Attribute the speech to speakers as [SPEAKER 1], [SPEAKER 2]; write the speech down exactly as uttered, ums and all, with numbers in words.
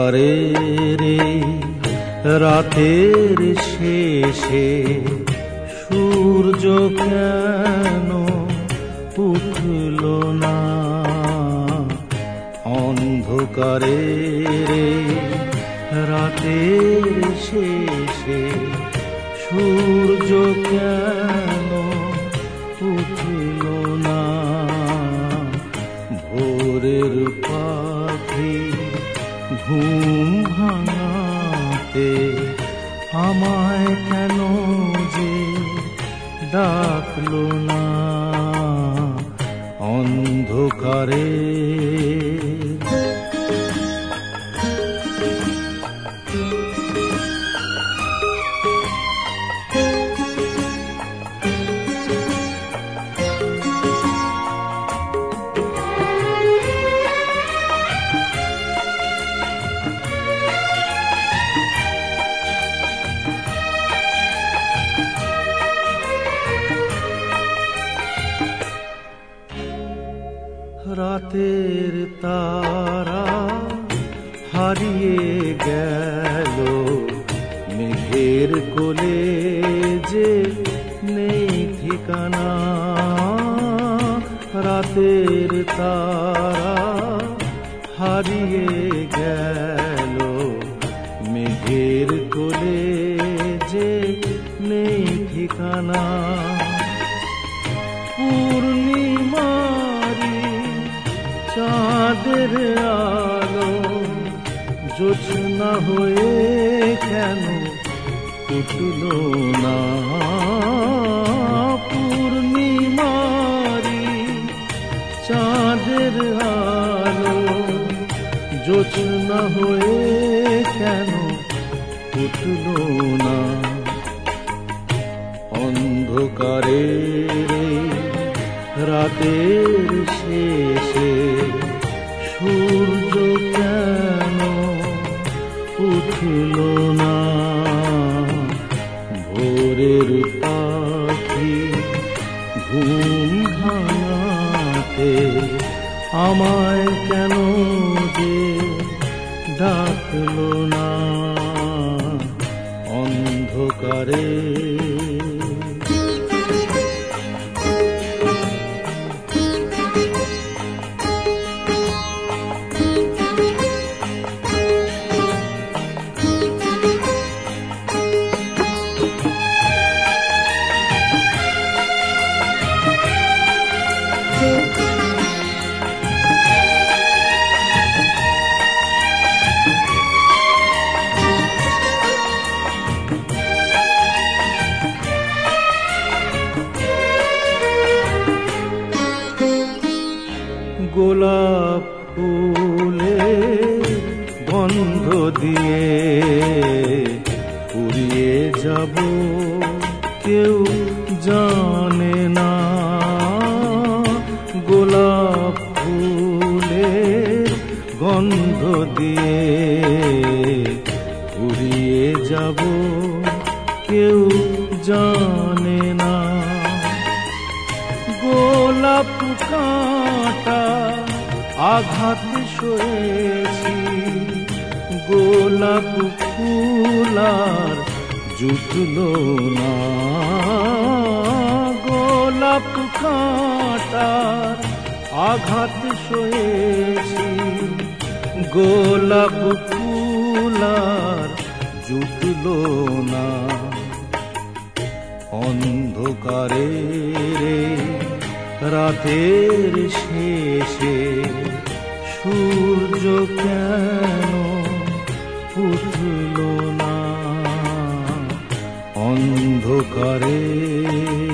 [SPEAKER 1] অন্ধকারে রে রাতের শেষে সূর্য কেন উঠল না? অন্ধকারে রে রাতের শেষে সূর্য কেন উঠল না? ভোরের পাখি ঘুম ভাঙাতে আমায় কেন যে ডাকলো না? অন্ধকারে রাতের তারা হারিয়ে গেল মেঘের কোলে যে নেই ঠিকানা। রাতের তারা হারিয়ে গেল মেঘের কোলে যে নেই ঠিকানা। পূর্ণিমারি চাঁদের আলো জোছনা হয়ে কেন উঠল না? পূর্ণিমারি চাঁদের আলো জোছনা হয়ে কেন উঠল না? অন্ধকারে রাতের শেষে সূর্য কেন উঠল না? ভোরের পাখি ঘুম ভাঙাতে আমায় কেন যে ডাকলো না? অন্ধকারে গোলাপ ফুলে গন্ধ দিয়ে উড়িয়ে যাব কেউ জানে না। গোলাপ ফুলে গন্ধ দিয়ে উড়িয়ে যাব কেউ জানে না। গোলাপ কাঁটা আঘাত সয়েছি, গোলাপ ফুলার জুটল না। গোলাপ কাঁটার আঘাত সয়েছি, গোলাপ ফুলার জুটল না। অন্ধকারে রাতের শেষে সূর্য কেন উঠল না? অন্ধকারে